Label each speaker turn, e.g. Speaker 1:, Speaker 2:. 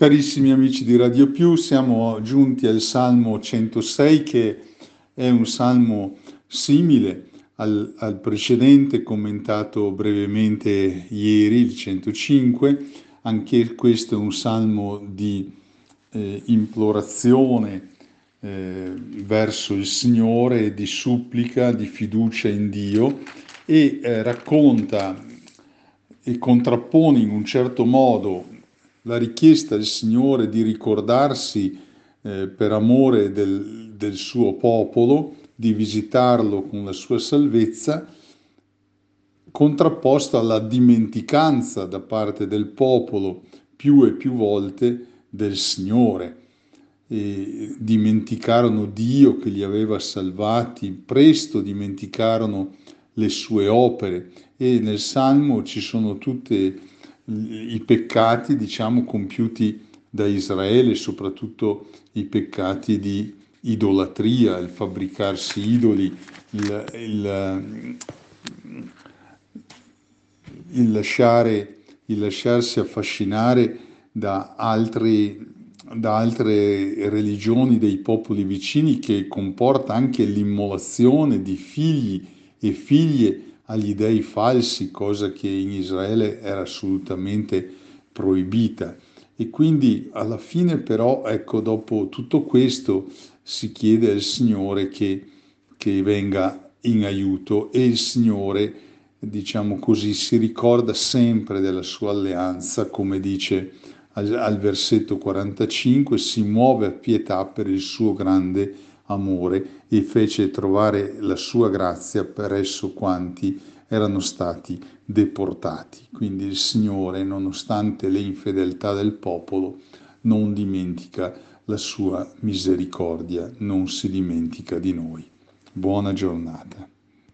Speaker 1: Carissimi amici di Radio Più, siamo giunti al Salmo 106 che è un salmo simile al precedente commentato brevemente ieri, il 105. Anche questo è un salmo di implorazione verso il Signore, di supplica, di fiducia in Dio e racconta e contrappone in un certo modo la richiesta del Signore di ricordarsi per amore del suo popolo, di visitarlo con la sua salvezza, contrapposta alla dimenticanza da parte del popolo più e più volte del Signore. E dimenticarono Dio che li aveva salvati, presto dimenticarono le sue opere e nel Salmo ci sono tutti i peccati, diciamo, compiuti da Israele, soprattutto i peccati di idolatria, il fabbricarsi idoli, il lasciarsi affascinare da altre religioni dei popoli vicini, che comporta anche l'immolazione di figli e figlie agli dei falsi, cosa che in Israele era assolutamente proibita. E quindi alla fine però, ecco, dopo tutto questo si chiede al Signore che venga in aiuto e il Signore, diciamo così, si ricorda sempre della sua alleanza, come dice al versetto 45, si muove a pietà per il suo grande amore e fece trovare la sua grazia presso quanti erano stati deportati. Quindi il Signore, nonostante le infedeltà del popolo, non dimentica la sua misericordia, non si dimentica di noi. Buona giornata.